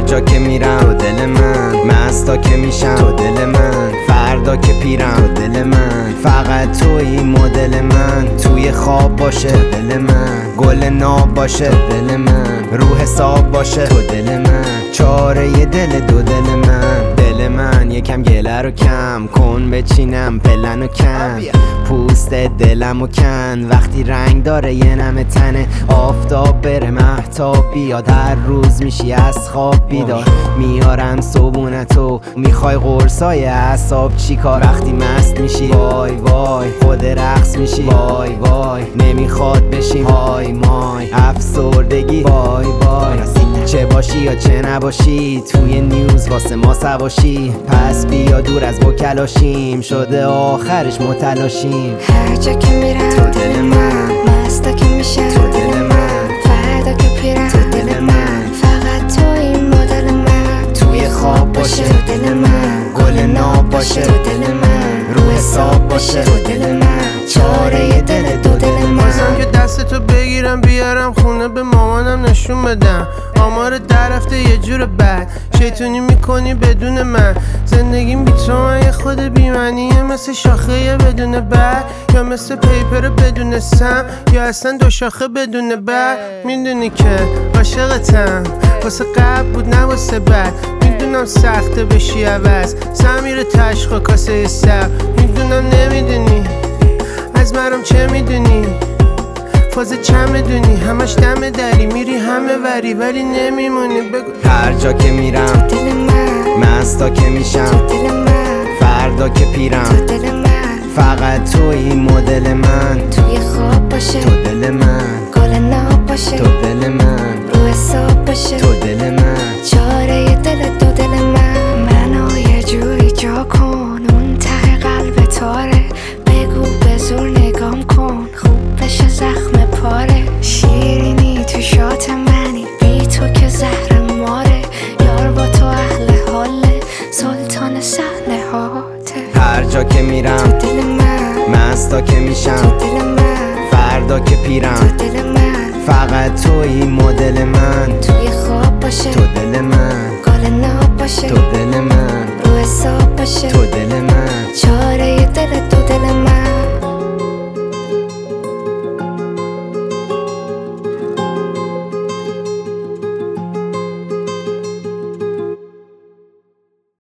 جا که میرم تو دل من، مستا که میشم تو دل من، فردا که پیرم تو دل من، فقط توی مدل من، توی خواب باشه تو دل من، گل ناب باشه تو دل من، روح حساب باشه تو دل من، چاره ی دل دو دل من. دل من یکم گله رو کم کن، بچینم پلن و کن، پوست دلم و کن، وقتی رنگ داره یه نم تنه، آفتاب بره مهتاب بیاد، هر روز میشی از خواب بیدار، میارم صبونتو، میخوای قرصای اعصاب چیکار، وقتی مست میشی وای وای خود رقص میشی وای وای، نمیخواد بشیم های مای، افسردگی وای وای، چه باشی یا چه نباشی توی نیوز واسه ما سواشی، پس بیا دور از بکلاشیم، شده آخرش متلاشیم. هر جا که میرم تو دل من، مستا که میشم تو دل من، فردا که پیرم تو دل من، فقط تو این مدل من، توی خواب باشه تو دل من، گل ناب باشه تو دل من، روح حساب باشه تو دل من، چاره ی دل دو دل من. بازم که دستتو بگیرم بیارم خونه به مامانم نشون بدم، آمار در رفته یه جور بد، شیطونی میکنی بدون من، زندگیم بی تو من یه خود بیمنیه، مثل شاخه یه بدون بر، یا مثل پیپر بدون سم، یا اصلا دو شاخه بدون بر. میدونی که عاشقتم، واسه قبل بود نه واسه بعد، میدونم سخته بشی عوض، سمیر تشخا کاسه سر، میدونم نمیدونی از مرم چه میدونی، فاز چه میدونی، همش دم دری، میری همه وری ولی نمیمونی. بگو هر جا که میرم تو دل من، مستا که میشم تو دل من، فردا که پیرم تو دل من، فقط توی مدل من، توی خواب باشه تو دل من، گل ناب باشه تو دل من، روح حساب باشه تو دل من، چاره ی دل دو دل من. منو یه جوری جا کن اون ته قلب تاره، بگو به زور نگام کن خوب بشه زخم پاره، شیرینی تو شات منی بی تو که زهر ماره، یار با تو اهل حاله سلطان صحنه هاته. هر جا که میرم تو دل من، مستا که میشم تو دل من، فردا که پیرم تو دل من، فقط توی مدل من، توی خواب باشه تو دل من، گل ناب باشه تو دل من، روح حساب باشه تو دل من، چاره